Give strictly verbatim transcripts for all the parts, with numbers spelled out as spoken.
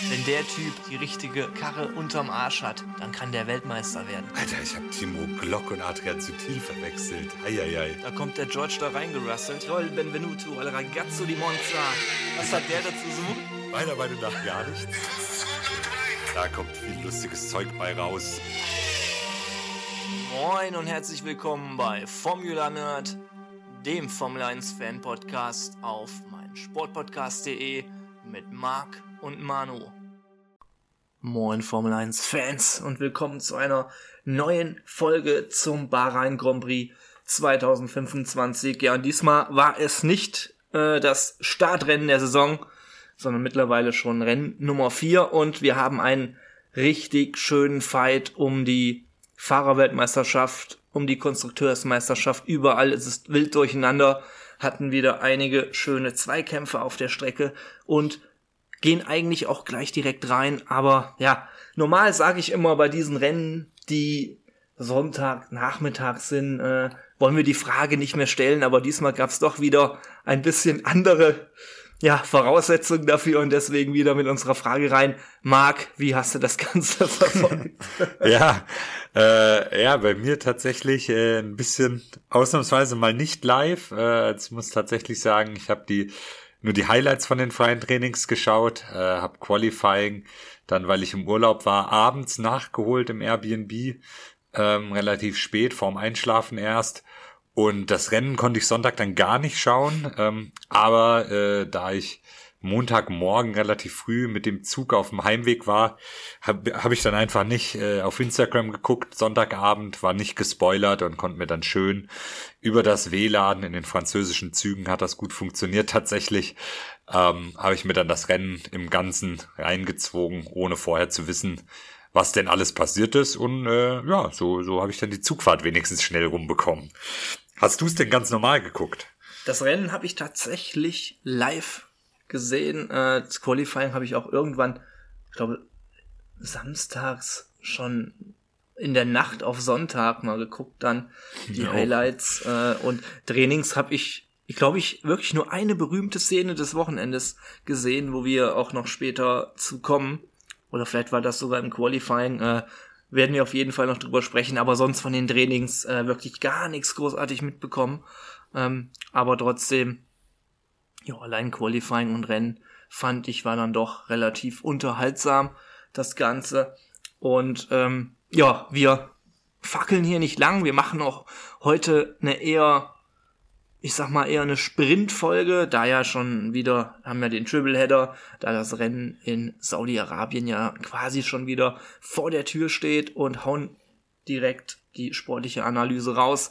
Wenn der Typ die richtige Karre unterm Arsch hat, dann kann der Weltmeister werden. Alter, ich hab Timo Glock und Adrian Sutil verwechselt. Eieiei. Da kommt der George da reingerasselt. Joel Benvenuto, al ragazzo di Monza. Was hat der dazu so? Meiner Meinung nach gar nichts. Da kommt viel lustiges Zeug bei raus. Moin und herzlich willkommen bei Formula Nerd, dem Formel eins Fan Podcast auf meinsportpodcast punkt de mit Marc und Manu. Moin Formel eins Fans und willkommen zu einer neuen Folge zum Bahrain Grand Prix zwanzig fünfundzwanzig. Ja, und diesmal war es nicht äh, das Startrennen der Saison, sondern mittlerweile schon Rennen Nummer vier und wir haben einen richtig schönen Fight um die Fahrerweltmeisterschaft, um die Konstrukteursmeisterschaft. Überall ist es wild durcheinander, hatten wieder einige schöne Zweikämpfe auf der Strecke und gehen eigentlich auch gleich direkt rein. Aber ja, normal sage ich immer bei diesen Rennen, die Sonntagnachmittag sind, äh, wollen wir die Frage nicht mehr stellen, aber diesmal gab es doch wieder ein bisschen andere ja, Voraussetzungen dafür und deswegen wieder mit unserer Frage rein. Marc, wie hast du das Ganze verfolgt? ja, äh, ja, bei mir tatsächlich äh, ein bisschen ausnahmsweise mal nicht live. Äh, ich muss tatsächlich sagen, ich habe die nur die Highlights von den freien Trainings geschaut, äh, habe Qualifying dann, weil ich im Urlaub war, abends nachgeholt im Airbnb, ähm, relativ spät, vorm Einschlafen erst. Und das Rennen konnte ich Sonntag dann gar nicht schauen, ähm, aber äh, da ich Montagmorgen relativ früh mit dem Zug auf dem Heimweg war, habe hab ich dann einfach nicht äh, auf Instagram geguckt. Sonntagabend war nicht gespoilert und konnte mir dann schön über das W L A N in den französischen Zügen, hat das gut funktioniert tatsächlich, ähm, habe ich mir dann das Rennen im Ganzen reingezogen, ohne vorher zu wissen, was denn alles passiert ist. Und äh, ja, so, so habe ich dann die Zugfahrt wenigstens schnell rumbekommen. Hast du es denn ganz normal geguckt? Das Rennen habe ich tatsächlich live gesehen. Äh, das Qualifying habe ich auch irgendwann, ich glaube, samstags schon in der Nacht auf Sonntag mal geguckt, dann die ja. Highlights äh, und Trainings habe ich, ich glaube, ich wirklich nur eine berühmte Szene des Wochenendes gesehen, wo wir auch noch später zu kommen. Oder vielleicht war das sogar im Qualifying, äh, werden wir auf jeden Fall noch drüber sprechen, aber sonst von den Trainings äh, wirklich gar nichts großartig mitbekommen. Ähm, aber trotzdem, ja, allein Qualifying und Rennen fand ich war dann doch relativ unterhaltsam, das Ganze. Und ähm, ja, wir fackeln hier nicht lang, wir machen auch heute eine eher, ich sag mal eher eine Sprintfolge, da ja schon wieder, haben wir den Tripleheader, da das Rennen in Saudi-Arabien ja quasi schon wieder vor der Tür steht und hauen direkt die sportliche Analyse raus.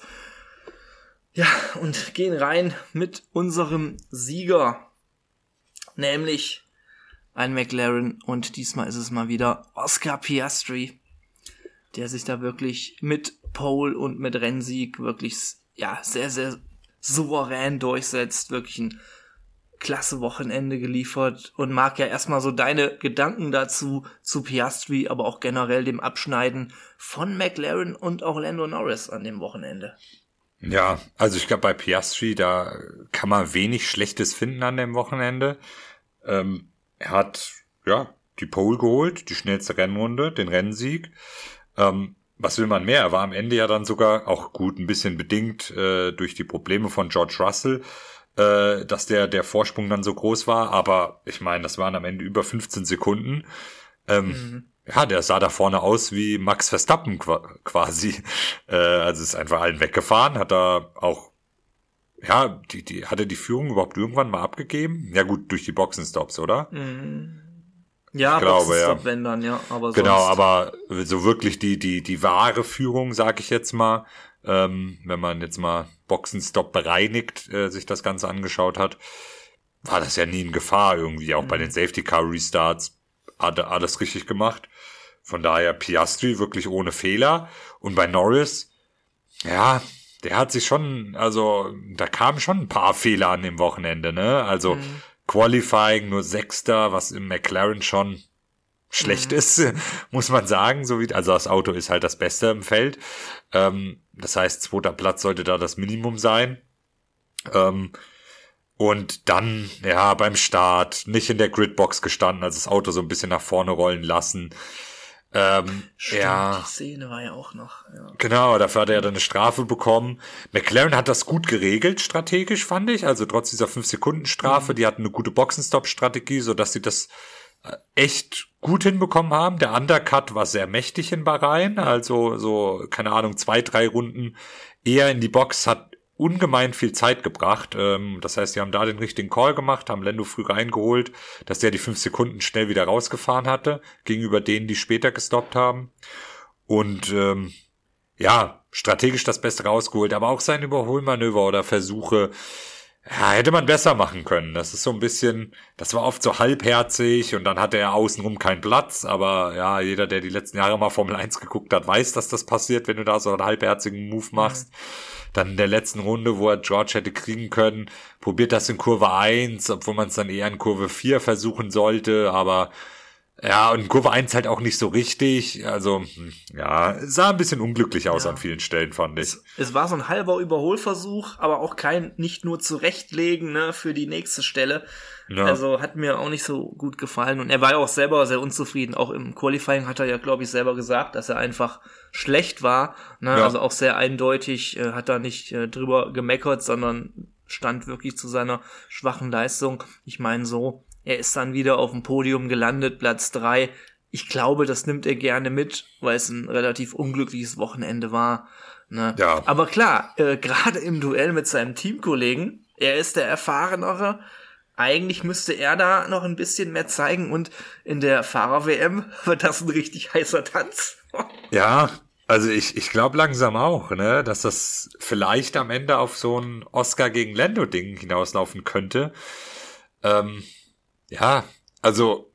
Ja, und gehen rein mit unserem Sieger, nämlich ein McLaren und diesmal ist es mal wieder Oscar Piastri, der sich da wirklich mit Pole und mit Rennsieg wirklich ja sehr, sehr souverän durchsetzt, wirklich ein klasse Wochenende geliefert und mag ja erstmal so deine Gedanken dazu, zu Piastri, aber auch generell dem Abschneiden von McLaren und auch Lando Norris an dem Wochenende. Ja, also ich glaube bei Piastri, da kann man wenig Schlechtes finden an dem Wochenende. Ähm, er hat ja die Pole geholt, die schnellste Rennrunde, den Rennsieg. Ähm, Was will man mehr? Er war am Ende ja dann sogar auch gut, ein bisschen bedingt äh, durch die Probleme von George Russell, äh, dass der der Vorsprung dann so groß war. Aber ich meine, das waren am Ende über fünfzehn Sekunden. Ähm, mhm. Ja, der sah da vorne aus wie Max Verstappen quasi. Äh, also ist einfach allen weggefahren, hat da auch, ja, die, die hatte die Führung überhaupt irgendwann mal abgegeben? Ja gut, durch die Boxenstops, oder? Mhm. Ja, ich glaube, ja. Wenn dann, ja, aber genau, sonst. aber so wirklich die die die wahre Führung, sag ich jetzt mal, ähm, wenn man jetzt mal Boxenstopp bereinigt, äh, sich das Ganze angeschaut hat, war das ja nie in Gefahr irgendwie, auch mhm. bei den Safety Car Restarts hat er alles richtig gemacht. Von daher Piastri wirklich ohne Fehler. Und bei Norris, ja, der hat sich schon, also da kamen schon ein paar Fehler an dem Wochenende, ne? Also mhm. Qualifying nur Sechster, was im McLaren schon schlecht mhm. ist, muss man sagen. So wie, also das Auto ist halt das Beste im Feld. Ähm, das heißt, zweiter Platz sollte da das Minimum sein. Ähm, Und dann, ja, beim Start nicht in der Gridbox gestanden, also das Auto so ein bisschen nach vorne rollen lassen. Ähm, Stimmt, ja, die Szene war ja auch noch. Ja. genau, dafür hat er dann eine Strafe bekommen. McLaren hat das gut geregelt, strategisch, fand ich. Also trotz dieser fünf Sekunden Strafe, mhm. die hatten eine gute Boxenstopp-Strategie, sodass sie das echt gut hinbekommen haben. Der Undercut war sehr mächtig in Bahrain, also so, keine Ahnung, zwei, drei Runden eher in die Box, hat ungemein viel Zeit gebracht. Das heißt, die haben da den richtigen Call gemacht, haben Lando früh reingeholt, dass der die fünf Sekunden schnell wieder rausgefahren hatte, gegenüber denen, die später gestoppt haben. Und ähm, ja, strategisch das Beste rausgeholt, aber auch seine Überholmanöver oder Versuche, ja, hätte man besser machen können. Das ist so ein bisschen, das war oft so halbherzig und dann hatte er außenrum keinen Platz, aber ja, jeder, der die letzten Jahre mal Formel eins geguckt hat, weiß, dass das passiert, wenn du da so einen halbherzigen Move machst. Mhm. Dann in der letzten Runde, wo er George hätte kriegen können, probiert das in Kurve eins, obwohl man es dann eher in Kurve vier versuchen sollte, aber ja, und in Kurve eins halt auch nicht so richtig, also ja, sah ein bisschen unglücklich aus ja. an vielen Stellen, fand ich. Es, es war so ein halber Überholversuch, aber auch kein, nicht nur zurechtlegen, ne, für die nächste Stelle. Ja. Also hat mir auch nicht so gut gefallen und er war ja auch selber sehr unzufrieden, auch im Qualifying hat er ja, glaube ich, selber gesagt, dass er einfach schlecht war, ne, ja. also auch sehr eindeutig, äh, hat er nicht äh, drüber gemeckert, sondern stand wirklich zu seiner schwachen Leistung. Ich meine so, er ist dann wieder auf dem Podium gelandet, Platz drei. Ich glaube, das nimmt er gerne mit, weil es ein relativ unglückliches Wochenende war. Ne? Ja. Aber klar, äh, gerade im Duell mit seinem Teamkollegen, er ist der Erfahrenere. Eigentlich müsste er da noch ein bisschen mehr zeigen und in der Fahrer-W M wird das ein richtig heißer Tanz. Ja, also ich ich glaube langsam auch, ne, dass das vielleicht am Ende auf so ein Oscar gegen Lando-Ding hinauslaufen könnte. Ähm, ja, also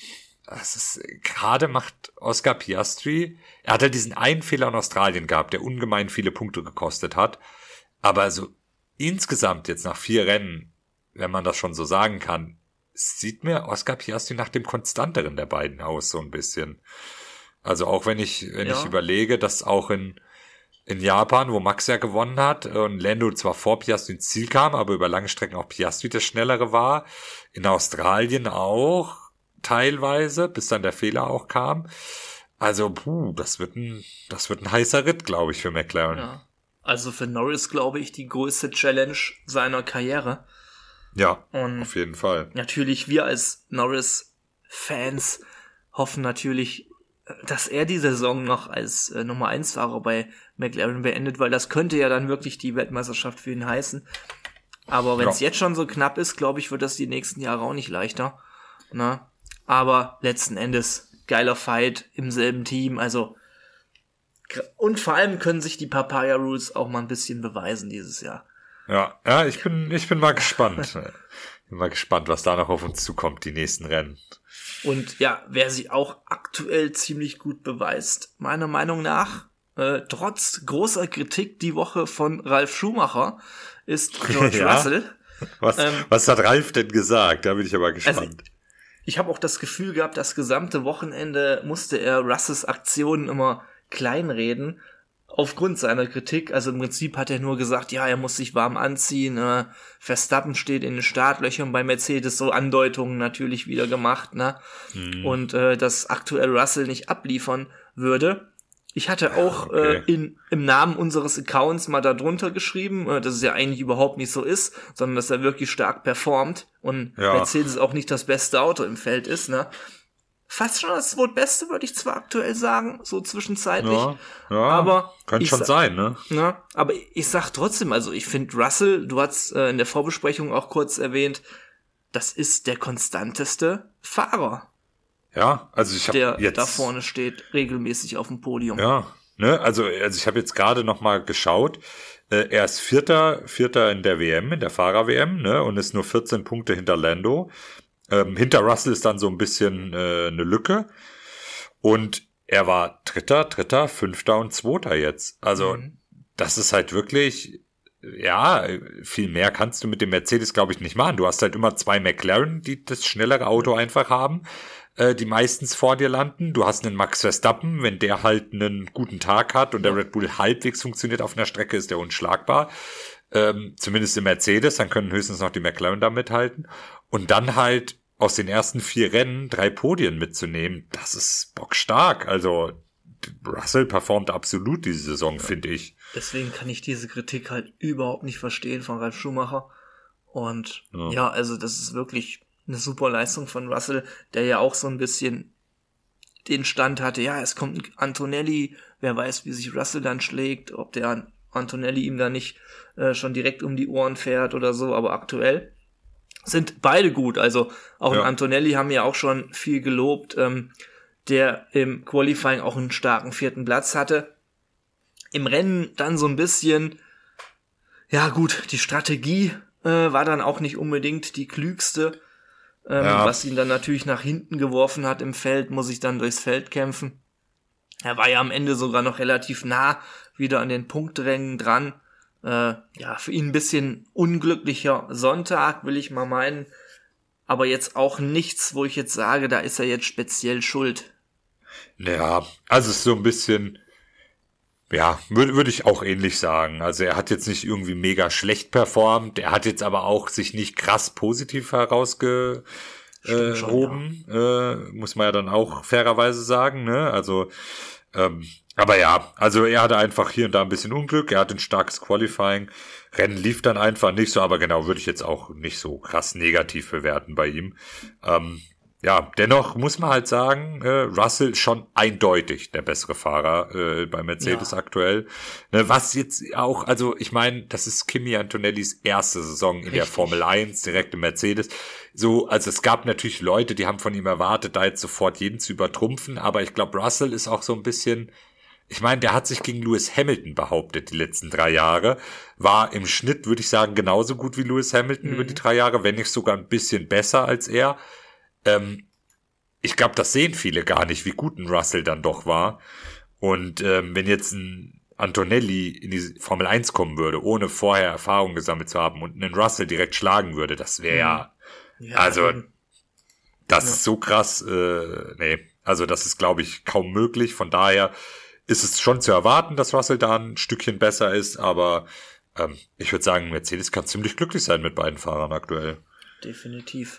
das ist gerade macht Oscar Piastri, er hat ja diesen einen Fehler in Australien gehabt, der ungemein viele Punkte gekostet hat, aber so insgesamt jetzt nach vier Rennen, wenn man das schon so sagen kann, sieht mir Oscar Piastri nach dem konstanteren der beiden aus, so ein bisschen. Also auch wenn ich, wenn ja. ich überlege, dass auch in, in Japan, wo Max ja gewonnen hat und Lando zwar vor Piastri ins Ziel kam, aber über lange Strecken auch Piastri der Schnellere war, in Australien auch teilweise, bis dann der Fehler auch kam. Also, puh, das wird ein, das wird ein heißer Ritt, glaube ich, für McLaren. Ja. Also für Norris, glaube ich, die größte Challenge seiner Karriere. Ja, und auf jeden Fall. Natürlich, wir als Norris-Fans hoffen natürlich, dass er die Saison noch als äh, Nummer eins Fahrer bei McLaren beendet, weil das könnte ja dann wirklich die Weltmeisterschaft für ihn heißen. Aber wenn es ja. jetzt schon so knapp ist, glaube ich, wird das die nächsten Jahre auch nicht leichter. Na? Aber letzten Endes geiler Fight im selben Team. Also und vor allem können sich die Papaya Rules auch mal ein bisschen beweisen dieses Jahr. Ja, ja, ich bin, ich bin mal gespannt. bin mal gespannt, was da noch auf uns zukommt, die nächsten Rennen. Und ja, wer sich auch aktuell ziemlich gut beweist, meiner Meinung nach, äh, trotz großer Kritik die Woche von Ralf Schumacher, ist George ja? Russell. Was, ähm, was hat Ralf denn gesagt? Da bin ich aber gespannt. Also, ich habe auch das Gefühl gehabt, das gesamte Wochenende musste er Russells Aktionen immer kleinreden, aufgrund seiner Kritik. Also im Prinzip hat er nur gesagt, ja, er muss sich warm anziehen, äh, Verstappen steht in den Startlöchern bei Mercedes, so Andeutungen natürlich wieder gemacht, ne? Hm. Und äh, dass aktuell Russell nicht abliefern würde. Ich hatte auch okay. äh, in im Namen unseres Accounts mal da drunter geschrieben, äh, dass es ja eigentlich überhaupt nicht so ist, sondern dass er wirklich stark performt und ja. Mercedes auch nicht das beste Auto im Feld ist, ne? Fast schon das zweitbeste, würde ich zwar aktuell sagen, so zwischenzeitlich. Ja, ja, aber könnte schon sein, ne? Ne? Aber ich sag trotzdem, also ich finde Russell, du hast äh, in der Vorbesprechung auch kurz erwähnt, das ist der konstanteste Fahrer. Ja, also ich habe der jetzt da vorne steht, regelmäßig auf dem Podium. Ja, ne, also also ich habe jetzt gerade noch mal geschaut. Äh, er ist Vierter, Vierter in der W M, in der Fahrer-W M, ne, und ist nur vierzehn Punkte hinter Lando. Ähm, hinter Russell ist dann so ein bisschen äh, eine Lücke. Und er war Dritter, Dritter, Fünfter und Zweiter jetzt. Also mhm. das ist halt wirklich, ja, viel mehr kannst du mit dem Mercedes, glaube ich, nicht machen. Du hast halt immer zwei McLaren, die das schnellere Auto einfach haben, äh, die meistens vor dir landen. Du hast einen Max Verstappen, wenn der halt einen guten Tag hat und der Red Bull halbwegs funktioniert auf einer Strecke, ist der unschlagbar. ähm, zumindest im Mercedes, dann können höchstens noch die McLaren da mithalten. Und dann halt aus den ersten vier Rennen drei Podien mitzunehmen, das ist bockstark. Also Russell performt absolut diese Saison, ja. finde ich. Deswegen kann ich diese Kritik halt überhaupt nicht verstehen von Ralf Schumacher. Und ja, ja also das ist wirklich eine super Leistung von Russell, der ja auch so ein bisschen den Stand hatte, ja, es kommt ein Antonelli, wer weiß, wie sich Russell dann schlägt, ob der Antonelli ihm da nicht äh, schon direkt um die Ohren fährt oder so, aber aktuell sind beide gut, also auch ja. Antonelli haben ja auch schon viel gelobt, ähm, der im Qualifying auch einen starken vierten Platz hatte. Im Rennen dann so ein bisschen, ja gut, die Strategie äh, war dann auch nicht unbedingt die klügste, Ähm, ja. was ihn dann natürlich nach hinten geworfen hat im Feld, muss ich dann durchs Feld kämpfen. Er war ja am Ende sogar noch relativ nah wieder an den Punkträngen dran. Äh, ja, für ihn ein bisschen unglücklicher Sonntag, will ich mal meinen. Aber jetzt auch nichts, wo ich jetzt sage, da ist er jetzt speziell schuld. Ja, also es ist so ein bisschen, ja, würde würde ich auch ähnlich sagen. Also er hat jetzt nicht irgendwie mega schlecht performt, er hat jetzt aber auch sich nicht krass positiv herausgehoben, äh, ja. äh, muss man ja dann auch fairerweise sagen, ne? Also, ähm, aber ja, also er hatte einfach hier und da ein bisschen Unglück, er hatte ein starkes Qualifying, Rennen lief dann einfach nicht so, aber genau, würde ich jetzt auch nicht so krass negativ bewerten bei ihm. Ähm, Ja, dennoch muss man halt sagen, äh, Russell schon eindeutig der bessere Fahrer äh, bei Mercedes ja. aktuell. Ne, was jetzt auch, also ich meine, das ist Kimi Antonellis erste Saison in Richtig. der Formel eins, direkt im Mercedes. So, also es gab natürlich Leute, die haben von ihm erwartet, da jetzt sofort jeden zu übertrumpfen, aber ich glaube, Russell ist auch so ein bisschen, ich meine, der hat sich gegen Lewis Hamilton behauptet die letzten drei Jahre, war im Schnitt, würde ich sagen, genauso gut wie Lewis Hamilton mhm. über die drei Jahre, wenn nicht sogar ein bisschen besser als er. Ähm, ich glaube, das sehen viele gar nicht, wie gut ein Russell dann doch war. Und ähm, wenn jetzt ein Antonelli in die Formel eins kommen würde, ohne vorher Erfahrung gesammelt zu haben und einen Russell direkt schlagen würde, das wäre ja, ja, also das ja. ist so krass, äh, nee, also das ist, glaube ich, kaum möglich. Von daher ist es schon zu erwarten, dass Russell da ein Stückchen besser ist, aber ähm, ich würde sagen, Mercedes kann ziemlich glücklich sein mit beiden Fahrern aktuell. Definitiv.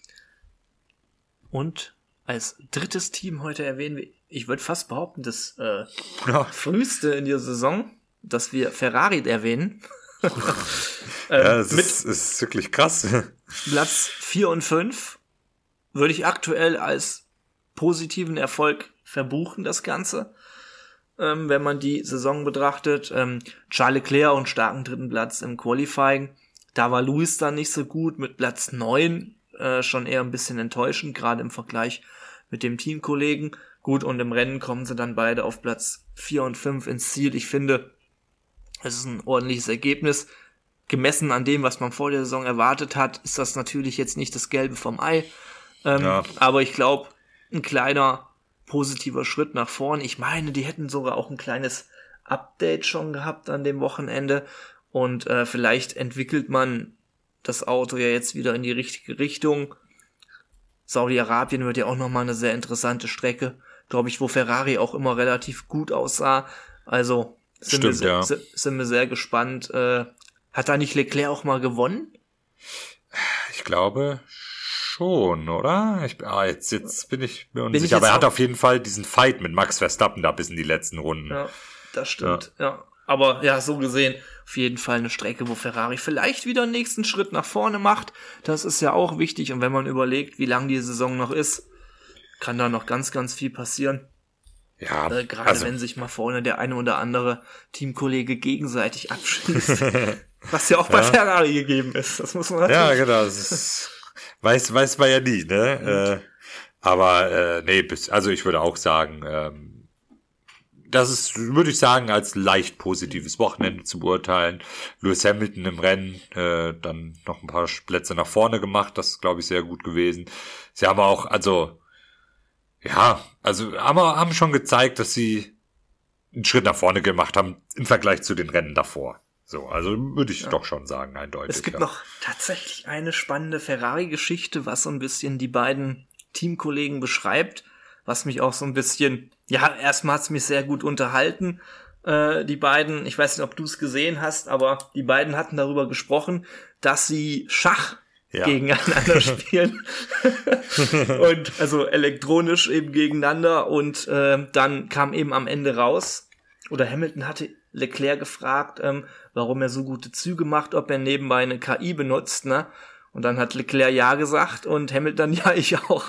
Und als drittes Team heute erwähnen wir, ich würde fast behaupten, das äh, ja. früheste in der Saison, dass wir Ferrari erwähnen. ähm, ja, das mit ist, ist wirklich krass. Platz vier und fünf würde ich aktuell als positiven Erfolg verbuchen, das Ganze. Ähm, wenn man die Saison betrachtet. Ähm, Charles Leclerc und starken dritten Platz im Qualifying. Da war Lewis dann nicht so gut mit Platz neun. Äh, schon eher ein bisschen enttäuschend, gerade im Vergleich mit dem Teamkollegen. Gut, und im Rennen kommen sie dann beide auf Platz vier und fünf ins Ziel. Ich finde, es ist ein ordentliches Ergebnis. Gemessen an dem, was man vor der Saison erwartet hat, ist das natürlich jetzt nicht das Gelbe vom Ei. Ähm, ja. Aber ich glaube, ein kleiner positiver Schritt nach vorn. Ich meine, die hätten sogar auch ein kleines Update schon gehabt an dem Wochenende. Und äh, vielleicht entwickelt man das Auto ja jetzt wieder in die richtige Richtung. Saudi-Arabien wird ja auch nochmal eine sehr interessante Strecke, glaube ich, wo Ferrari auch immer relativ gut aussah. Also sind, Stimmt, wir, ja. sind, sind wir sehr gespannt. Äh, hat da nicht Leclerc auch mal gewonnen? Ich glaube schon, oder? Ich, ah, jetzt, jetzt bin ich mir unsicher. Aber er hat auf jeden Fall diesen Fight mit Max Verstappen da bis in die letzten Runden. Ja, das stimmt, ja. ja. Aber ja, so gesehen auf jeden Fall eine Strecke, wo Ferrari vielleicht wieder einen nächsten Schritt nach vorne macht. Das ist ja auch wichtig. Und wenn man überlegt, wie lang die Saison noch ist, kann da noch ganz, ganz viel passieren. Ja. Äh, gerade also, wenn sich mal vorne der eine oder andere Teamkollege gegenseitig abschließt. Was ja auch bei ja. Ferrari gegeben ist. Das muss man natürlich. Ja, genau. Das ist, weiß, weiß man ja nie, ne? Äh, aber äh, nee, bis, also ich würde auch sagen, ähm, das ist, würde ich sagen, als leicht positives Wochenende zu beurteilen. Lewis Hamilton im Rennen, äh, dann noch ein paar Plätze nach vorne gemacht, das ist, glaube ich, sehr gut gewesen. Sie haben auch, also, ja, also haben, haben schon gezeigt, dass sie einen Schritt nach vorne gemacht haben im Vergleich zu den Rennen davor. So, also würde ich ja. doch schon sagen, eindeutig. Es gibt ja. noch tatsächlich eine spannende Ferrari-Geschichte, was so ein bisschen die beiden Teamkollegen beschreibt, was mich auch so ein bisschen, ja, erstmal hat's mich sehr gut unterhalten, äh, die beiden, ich weiß nicht, ob du es gesehen hast, aber die beiden hatten darüber gesprochen, dass sie Schach ja. gegeneinander spielen. Und also elektronisch eben gegeneinander. Und äh, dann kam eben am Ende raus, oder Hamilton hatte Leclerc gefragt, ähm, warum er so gute Züge macht, ob er nebenbei eine K I benutzt, ne? Und dann hat Leclerc ja gesagt und Hamilton, ja, ich auch.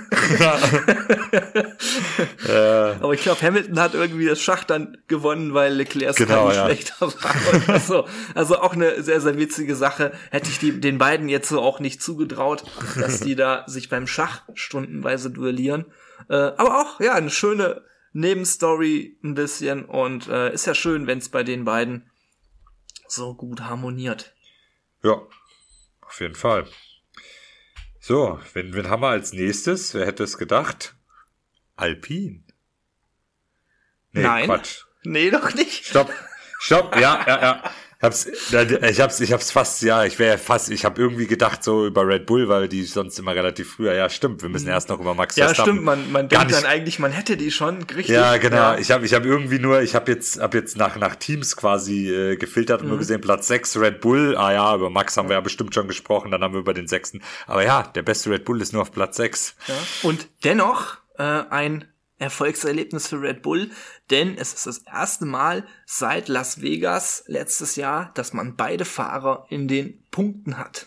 ja. Aber ich glaube, Hamilton hat irgendwie das Schach dann gewonnen, weil Leclerc genau, K I ja. schlechter war. Und so. Also auch eine sehr, sehr witzige Sache. Hätte ich die, den beiden jetzt so auch nicht zugetraut, dass die da sich beim Schach stundenweise duellieren. Äh, aber auch, ja, eine schöne Nebenstory ein bisschen. Und äh, ist ja schön, wenn es bei den beiden so gut harmoniert. Ja. Auf jeden Fall. So, wen, wen haben wir als nächstes? Wer hätte es gedacht? Alpine. Nee, Nein. Quatsch. Nee, doch nicht. Stopp. Stopp. Ja, ja, ja. Hab's, ich hab's, ich hab's fast, ja, ich wäre fast, ich habe irgendwie gedacht so über Red Bull, weil die sonst immer relativ früher, ja stimmt, wir müssen erst noch über Max ja, Verstappen. Ja stimmt, man, man denkt dann eigentlich, man hätte die schon, richtig. Ja, genau, ja. ich habe ich hab irgendwie nur, ich habe jetzt hab jetzt nach nach Teams quasi äh, gefiltert und mhm. nur gesehen, Platz sechs Red Bull, ah ja, über Max haben wir ja bestimmt schon gesprochen, dann haben wir über den sechsten, aber ja, der beste Red Bull ist nur auf Platz sechs. Ja. Und dennoch äh, ein Erfolgserlebnis für Red Bull, denn es ist das erste Mal seit Las Vegas letztes Jahr, dass man beide Fahrer in den Punkten hat.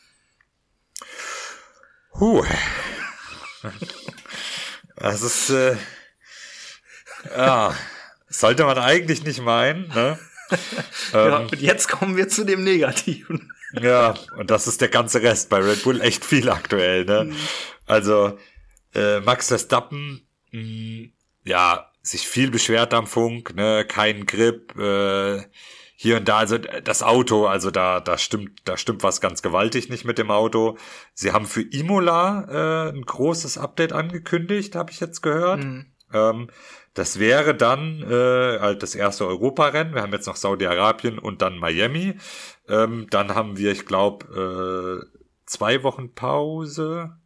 Huh. Das ist, äh, ja, sollte man eigentlich nicht meinen, ne? Ja, ähm, und jetzt kommen wir zu dem Negativen. Ja, und das ist der ganze Rest. Bei Red Bull echt viel aktuell, ne? Mhm. Also, äh, Max Verstappen, ja, sich viel beschwert am Funk, ne, kein Grip, äh, hier und da, also das Auto, also da, da stimmt, da stimmt was ganz gewaltig nicht mit dem Auto. Sie haben für Imola äh, ein großes Update angekündigt, habe ich jetzt gehört. Mhm. Ähm, das wäre dann äh, halt das erste Europarennen. Wir haben jetzt noch Saudi-Arabien und dann Miami. Ähm, dann haben wir, ich glaube, äh, zwei Wochen Pause.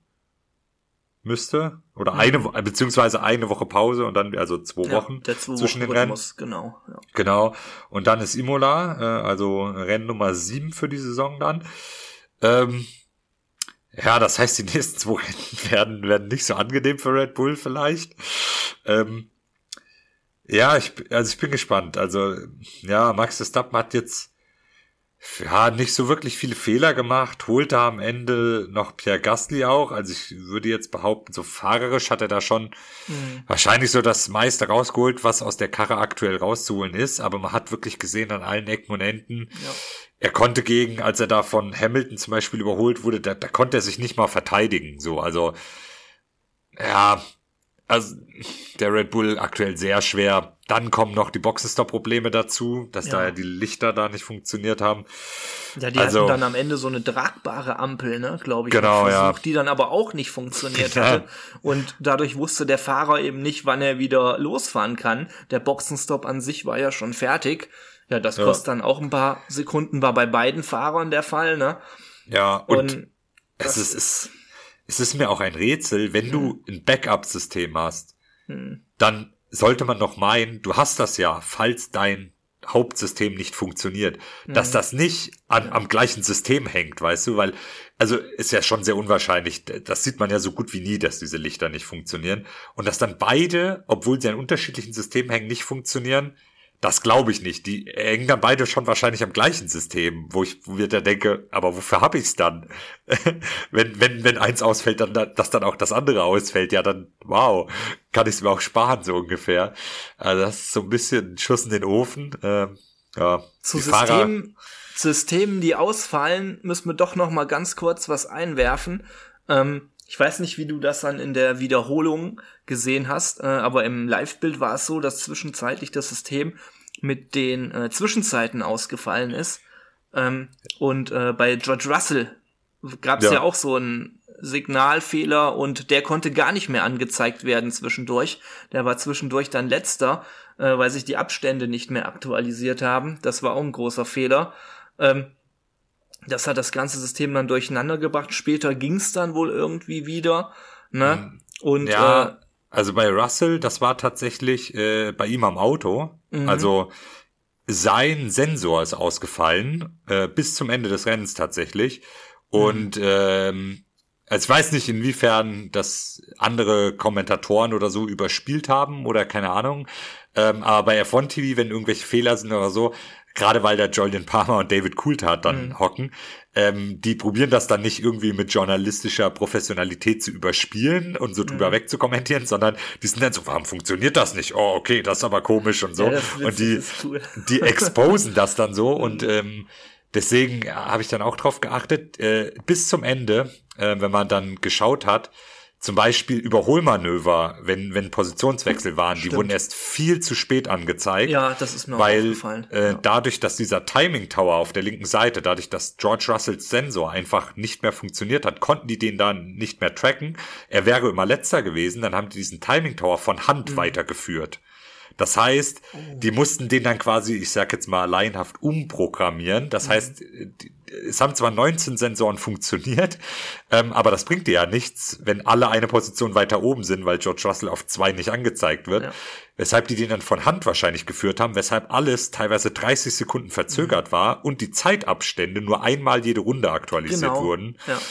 Müsste. Oder mhm. eine, beziehungsweise eine Woche Pause und dann, also zwei ja, Wochen der zwei zwischen Wochen den Rennen. Rhythmus, genau. Ja. Genau. Und dann ist Imola, äh, also Rennen Nummer sieben für die Saison dann. Ähm, ja, das heißt, die nächsten zwei Rennen werden, werden nicht so angenehm für Red Bull vielleicht. Ähm, ja, ich, also ich bin gespannt. Also, ja, Max Verstappen hat jetzt ja, nicht so wirklich viele Fehler gemacht, holte am Ende noch Pierre Gasly auch, also ich würde jetzt behaupten, so fahrerisch hat er da schon mhm. wahrscheinlich so das meiste rausgeholt, was aus der Karre aktuell rauszuholen ist, aber man hat wirklich gesehen an allen Ecken und Enden, ja. Er konnte gegen, als er da von Hamilton zum Beispiel überholt wurde, da, da konnte er sich nicht mal verteidigen, so, also ja, also der Red Bull aktuell sehr schwer. Dann kommen noch die Boxenstopp-Probleme dazu, dass ja. da ja die Lichter da nicht funktioniert haben. Ja, die also, hatten dann am Ende so eine tragbare Ampel, ne, glaube ich, genau, versucht, ja. die dann aber auch nicht funktioniert hatte. Und dadurch wusste der Fahrer eben nicht, wann er wieder losfahren kann. Der Boxenstopp an sich war ja schon fertig. Ja, das ja. kostet dann auch ein paar Sekunden, war bei beiden Fahrern der Fall, ne? Ja, und, und es ist, ist es ist mir auch ein Rätsel, wenn hm. du ein Backup-System hast, hm. dann sollte man doch meinen, du hast das ja, falls dein Hauptsystem nicht funktioniert, hm. dass das nicht an, am gleichen System hängt, weißt du, weil, also ist ja schon sehr unwahrscheinlich, das sieht man ja so gut wie nie, dass diese Lichter nicht funktionieren und dass dann beide, obwohl sie an unterschiedlichen Systemen hängen, nicht funktionieren, das glaube ich nicht. Die hängen dann beide schon wahrscheinlich am gleichen System, wo ich wo mir da denke, aber wofür habe ich's dann? wenn wenn wenn eins ausfällt, dann dass dann auch das andere ausfällt, ja dann wow, kann ich es mir auch sparen so ungefähr. Also das ist so ein bisschen ein Schuss in den Ofen. Ähm, ja, zu System, Systemen, die ausfallen, müssen wir doch noch mal ganz kurz was einwerfen. Ähm, Ich weiß nicht, wie du das dann in der Wiederholung gesehen hast, äh, aber im Live-Bild war es so, dass zwischenzeitlich das System mit den äh, Zwischenzeiten ausgefallen ist. Ähm, und äh, bei George Russell gab es ja. ja auch so einen Signalfehler und der konnte gar nicht mehr angezeigt werden zwischendurch. Der war zwischendurch dann letzter, äh, weil sich die Abstände nicht mehr aktualisiert haben. Das war auch ein großer Fehler. Ähm, Das hat das ganze System dann durcheinander gebracht. Später ging es dann wohl irgendwie wieder. Ne? Und ja, äh, Also bei Russell, das war tatsächlich äh, bei ihm am Auto. Mhm. Also sein Sensor ist ausgefallen, äh, bis zum Ende des Rennens tatsächlich. Und mhm. ähm, also ich weiß nicht, inwiefern das andere Kommentatoren oder so überspielt haben oder keine Ahnung. Ähm, aber bei F eins T V, wenn irgendwelche Fehler sind oder so, gerade weil da Julian Palmer und David Coulthard dann mhm. hocken, ähm, die probieren das dann nicht irgendwie mit journalistischer Professionalität zu überspielen und so drüber mhm. wegzukommentieren, sondern die sind dann so, warum funktioniert das nicht? Oh, okay, das ist aber komisch und so. Ja, das und die, cool. die exposen das dann so und ähm, deswegen habe ich dann auch drauf geachtet, äh, bis zum Ende, äh, wenn man dann geschaut hat, zum Beispiel Überholmanöver, wenn wenn Positionswechsel waren, Stimmt. die wurden erst viel zu spät angezeigt. Ja, das ist mir auch weil, aufgefallen. Äh, ja. dadurch, dass dieser Timing Tower auf der linken Seite, dadurch, dass George Russells Sensor einfach nicht mehr funktioniert hat, konnten die den dann nicht mehr tracken. Er wäre immer letzter gewesen, dann haben die diesen Timing Tower von Hand mhm. weitergeführt. Das heißt, oh. die mussten den dann quasi, ich sag jetzt mal laienhaft, umprogrammieren. Das mhm. heißt, die, es haben zwar neunzehn Sensoren funktioniert, ähm, aber das bringt dir ja nichts, wenn alle eine Position weiter oben sind, weil George Russell auf zwei nicht angezeigt wird. Ja. Weshalb die den dann von Hand wahrscheinlich geführt haben, weshalb alles teilweise dreißig Sekunden verzögert mhm. war und die Zeitabstände nur einmal jede Runde aktualisiert genau. wurden. Ja.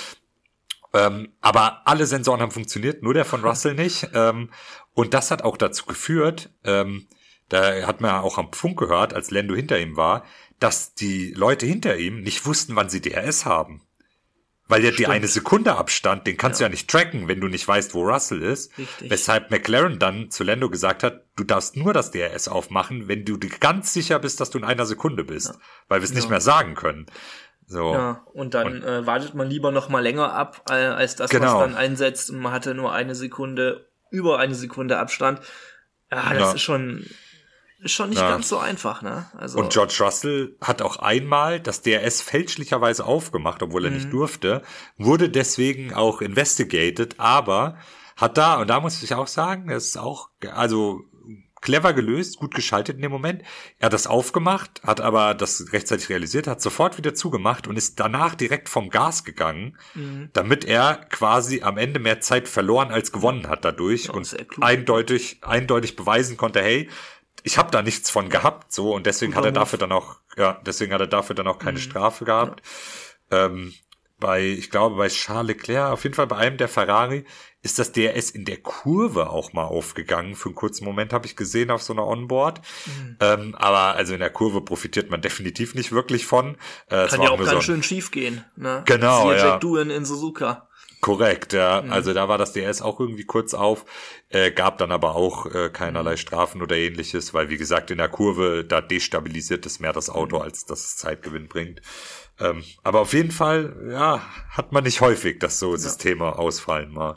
Ähm, aber alle Sensoren haben funktioniert, nur der von Russell nicht. Ähm, und das hat auch dazu geführt, ähm, da hat man ja auch am Funk gehört, als Lando hinter ihm war, dass die Leute hinter ihm nicht wussten, wann sie D R S haben. Weil ja die eine Sekunde Abstand, den kannst ja. du ja nicht tracken, wenn du nicht weißt, wo Russell ist. Richtig. Weshalb McLaren dann zu Lando gesagt hat, du darfst nur das D R S aufmachen, wenn du dir ganz sicher bist, dass du in einer Sekunde bist. Ja. Weil wir es ja. nicht mehr sagen können. So. Ja, und dann und, äh, wartet man lieber noch mal länger ab, äh, als dass genau. man es dann einsetzt und man hatte nur eine Sekunde, über eine Sekunde Abstand. Ja, das ja. ist schon... Ist schon nicht ja. ganz so einfach, ne? Also und George Russell hat auch einmal das D R S fälschlicherweise aufgemacht, obwohl er mhm. nicht durfte, wurde deswegen auch investigated, aber hat da, und da muss ich auch sagen, das ist auch, also clever gelöst, gut geschaltet in dem Moment. Er hat das aufgemacht, hat aber das rechtzeitig realisiert, hat sofort wieder zugemacht und ist danach direkt vom Gas gegangen, mhm. damit er quasi am Ende mehr Zeit verloren als gewonnen hat dadurch ja, und eindeutig, eindeutig beweisen konnte, hey, ich habe da nichts von gehabt, so, und deswegen hat er dafür dann auch, ja, deswegen hat er dafür dann auch keine mhm. Strafe gehabt. Ja. Ähm, bei, ich glaube, bei Charles Leclerc, auf jeden Fall bei einem der Ferrari, ist das D R S in der Kurve auch mal aufgegangen. Für einen kurzen Moment habe ich gesehen auf so einer Onboard. Mhm. Ähm, aber also in der Kurve profitiert man definitiv nicht wirklich von. Äh, Kann ja auch ganz so schön schief gehen, ne? Genau, Siehe ja. Jack Doohan in Suzuka. Korrekt, ja. Mhm. Also da war das D R S auch irgendwie kurz auf, äh, gab dann aber auch äh, keinerlei Strafen oder ähnliches, weil wie gesagt in der Kurve, da destabilisiert es mehr das Auto, mhm. als dass es Zeitgewinn bringt. Ähm, aber auf jeden Fall, ja, hat man nicht häufig, dass so ja. Systeme ausfallen mal.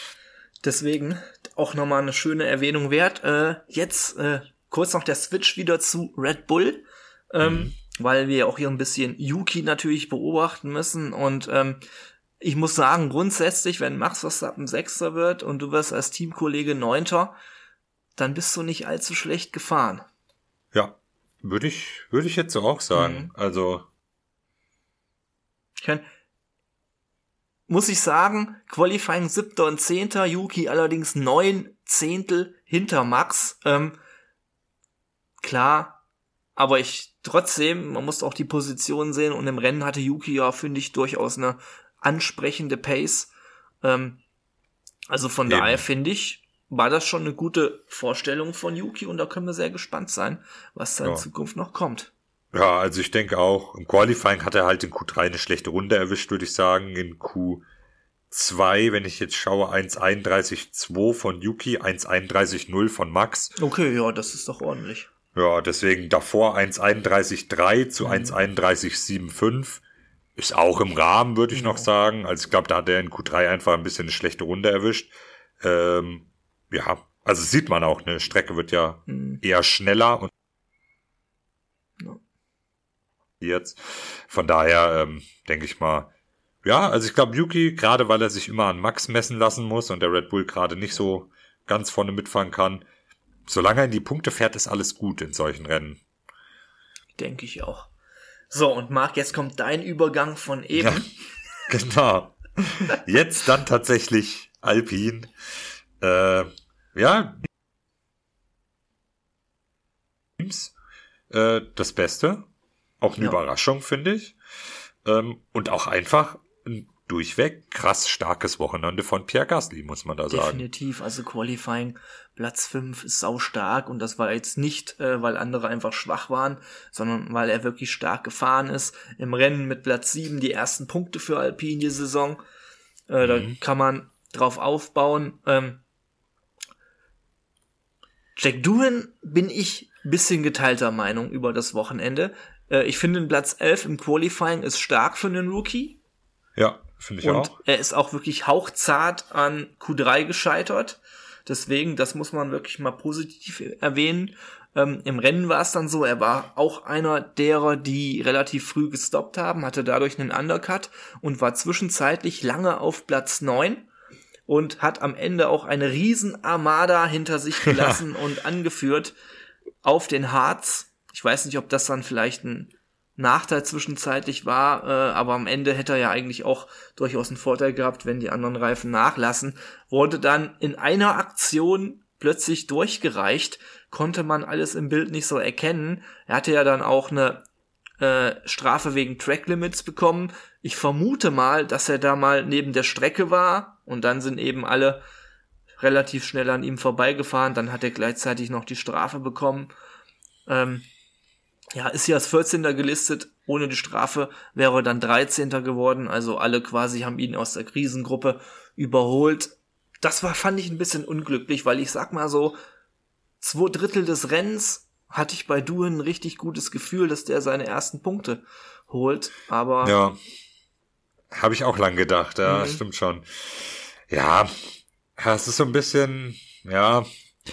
Deswegen auch nochmal eine schöne Erwähnung wert. Äh, jetzt äh, kurz noch der Switch wieder zu Red Bull, ähm, mhm. weil wir auch hier ein bisschen Yuki natürlich beobachten müssen und ähm, ich muss sagen, grundsätzlich, wenn Max Verstappen Sechster wird und du wirst als Teamkollege Neunter, dann bist du nicht allzu schlecht gefahren. Ja, würde ich, würde ich jetzt so auch sagen. Mhm. Also. Ich kann, muss ich sagen, Qualifying Siebter und Zehnter, Yuki allerdings neun Zehntel hinter Max. Ähm, klar, aber ich trotzdem, man muss auch die Position sehen und im Rennen hatte Yuki ja, finde ich, durchaus eine ansprechende Pace. Ähm, also von Eben. daher finde ich, war das schon eine gute Vorstellung von Yuki und da können wir sehr gespannt sein, was da ja. in Zukunft noch kommt. Ja, also ich denke auch, im Qualifying hat er halt in Q drei eine schlechte Runde erwischt, würde ich sagen. In Q zwei, wenn ich jetzt schaue, eins einunddreißig Komma zwei von Yuki, eins einunddreißig Komma null von Max. Okay, ja, das ist doch ordentlich. Ja, deswegen davor eins einunddreißig Komma drei zu mhm. eins einunddreißig Komma sieben fünf. Ist auch im Rahmen, würde ich genau. noch sagen. Also ich glaube, da hat er in Q drei einfach ein bisschen eine schlechte Runde erwischt. Ähm, ja, also sieht man auch, eine Strecke wird ja mhm. eher schneller und ja. jetzt. Von daher ähm, denke ich mal, ja, also ich glaube, Yuki, gerade weil er sich immer an Max messen lassen muss und der Red Bull gerade nicht so ganz vorne mitfahren kann, solange er in die Punkte fährt, ist alles gut in solchen Rennen. Denke ich auch. So, und Marc, jetzt kommt dein Übergang von eben. Ja, genau. Jetzt dann tatsächlich Alpine. Äh, ja, äh, das Beste. Auch eine Ja. Überraschung, finde ich. Ähm, und auch einfach ein durchweg krass starkes Wochenende von Pierre Gasly, muss man da sagen. Definitiv, also Qualifying Platz fünf ist sau stark und das war jetzt nicht, äh, weil andere einfach schwach waren, sondern weil er wirklich stark gefahren ist. Im Rennen mit Platz sieben die ersten Punkte für Alpine die Saison. Äh, mhm. Da kann man drauf aufbauen. Ähm, Jack Doohan bin ich ein bisschen geteilter Meinung über das Wochenende. Äh, ich finde, Platz elf im Qualifying ist stark für einen Rookie. Ja, finde ich und auch. Er ist auch wirklich hauchzart an Q drei gescheitert. Deswegen, das muss man wirklich mal positiv erwähnen. Ähm, Im Rennen war es dann so, er war auch einer derer, die relativ früh gestoppt haben, hatte dadurch einen Undercut und war zwischenzeitlich lange auf Platz neun und hat am Ende auch eine riesen Armada hinter sich gelassen und angeführt auf den Harz. Ich weiß nicht, ob das dann vielleicht ein Nachteil zwischenzeitlich war, äh, aber am Ende hätte er ja eigentlich auch durchaus einen Vorteil gehabt, wenn die anderen Reifen nachlassen. Wurde dann in einer Aktion plötzlich durchgereicht, konnte man alles im Bild nicht so erkennen. Er hatte ja dann auch eine äh, Strafe wegen Track Limits bekommen. Ich vermute mal, dass er da mal neben der Strecke war und dann sind eben alle relativ schnell an ihm vorbeigefahren. Dann hat er gleichzeitig noch die Strafe bekommen. Ähm, Ja, ist ja als vierzehnter gelistet, ohne die Strafe wäre er dann dreizehnter geworden, also alle quasi haben ihn aus der Krisengruppe überholt. Das war, fand ich ein bisschen unglücklich, weil ich sag mal so, zwei Drittel des Rennens hatte ich bei Doohan ein richtig gutes Gefühl, dass der seine ersten Punkte holt, aber... Ja, habe ich auch lang gedacht, ja, Mhm. stimmt schon. Ja, es ist so ein bisschen, ja...